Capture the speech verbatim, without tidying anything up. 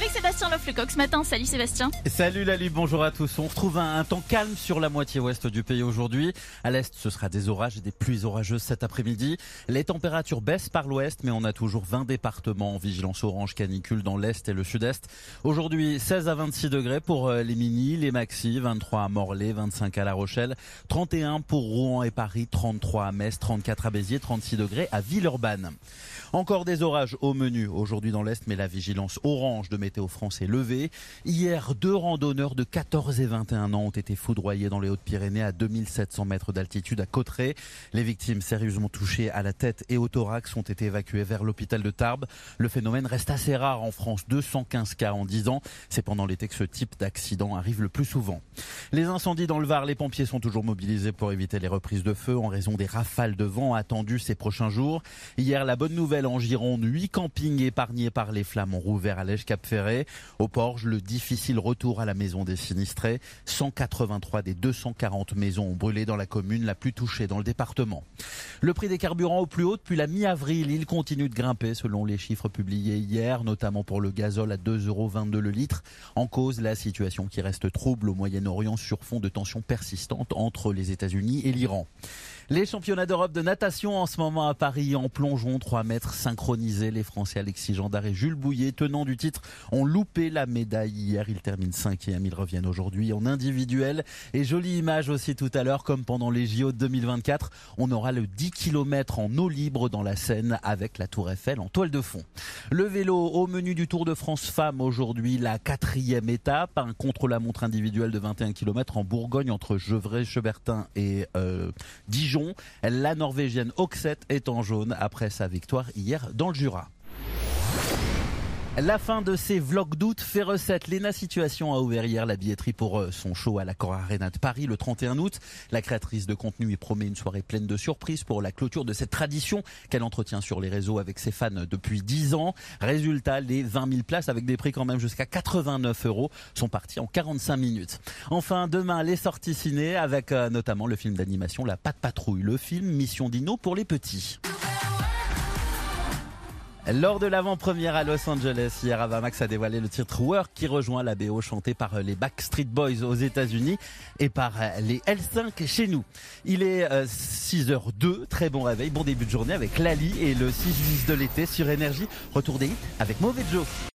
avec Sébastien Lofflecoq ce matin. Salut Sébastien. Salut Lali, bonjour à tous. On retrouve un, un temps calme sur la moitié ouest du pays aujourd'hui. À l'est, ce sera des orages et des pluies orageuses cet après-midi. Les températures baissent par l'ouest, mais on a toujours vingt départements en vigilance orange canicule dans l'est et le sud-est. Aujourd'hui, seize à vingt-six degrés pour les mini, les maxi, vingt-trois à Morlaix, vingt-cinq à La Rochelle, trente et un pour Rouen et Paris, trente-trois à Metz, trente-quatre à Béziers, trente-six degrés à Villeurbanne. Encore des orages au menu aujourd'hui dans l'est, mais la vigilance orange de Météo France est levée. Hier, deux randonneurs de quatorze et vingt et un ans ont été foudroyés dans les Hautes-Pyrénées à deux mille sept cents mètres d'altitude à Cauterets. Les victimes sérieusement touchées à la tête et au thorax ont été évacuées vers l'hôpital de Tarbes. Le phénomène reste assez rare en France, deux cent quinze cas en dix ans. C'est pendant l'été que ce type d'accident arrive le plus souvent. Les incendies dans le Var, les pompiers sont toujours mobilisés pour éviter les reprises de feu en raison des rafales de vent attendues ces prochains jours. Hier, la bonne nouvelle en Gironde, huit campings épargnés par les flammes ont rouvert à Lège-Cap-Ferret. Au Porge, le difficile retour à la maison des sinistrés. cent quatre-vingt-trois des deux cent quarante maisons ont brûlé dans la commune la plus touchée dans le département. Le prix des carburants au plus haut depuis la mi-avril. Il continue de grimper selon les chiffres publiés hier, notamment pour le gazole à deux euros vingt-deux le litre. En cause, la situation qui reste trouble au Moyen-Orient sur fond de tensions persistantes entre les États-Unis et l'Iran. Les championnats d'Europe de natation en ce moment à Paris en plongeon, trois mètres synchronisés. Les Français Alexis Gendard et Jules Bouillet, tenants du titre, ont loupé la médaille hier. Ils terminent cinquième. Ils reviennent aujourd'hui en individuel. Et jolie image aussi tout à l'heure, comme pendant les J O de deux mille vingt-quatre. On aura le dix kilomètres en eau libre dans la Seine avec la Tour Eiffel en toile de fond. Le vélo au menu du Tour de France Femmes aujourd'hui, la quatrième étape, un contre-la-montre individuel de vingt et un kilomètres en Bourgogne entre Gevrey-Chebertin et euh, Dijon. La Norvégienne Oxette est en jaune après sa victoire hier dans le Jura. La fin de ces vlogs d'août fait recette. Léna Situation a ouvert hier la billetterie pour son show à l'Accor Arena de Paris le trente et un août. La créatrice de contenu y promet une soirée pleine de surprises pour la clôture de cette tradition qu'elle entretient sur les réseaux avec ses fans depuis dix ans. Résultat, les vingt mille places avec des prix quand même jusqu'à quatre-vingt-neuf euros sont partis en quarante-cinq minutes. Enfin, demain, les sorties ciné avec euh, notamment le film d'animation La Patte Patrouille, le film Mission Dino pour les petits. Lors de l'avant-première à Los Angeles, hier, Ava Max a dévoilé le titre Work qui rejoint la B O chantée par les Backstreet Boys aux États-Unis et par les L cinq chez nous. Il est six heures deux, très bon réveil, bon début de journée avec Lali et le six dix de l'été sur Énergie. Retour des hits avec Mauvais Joe.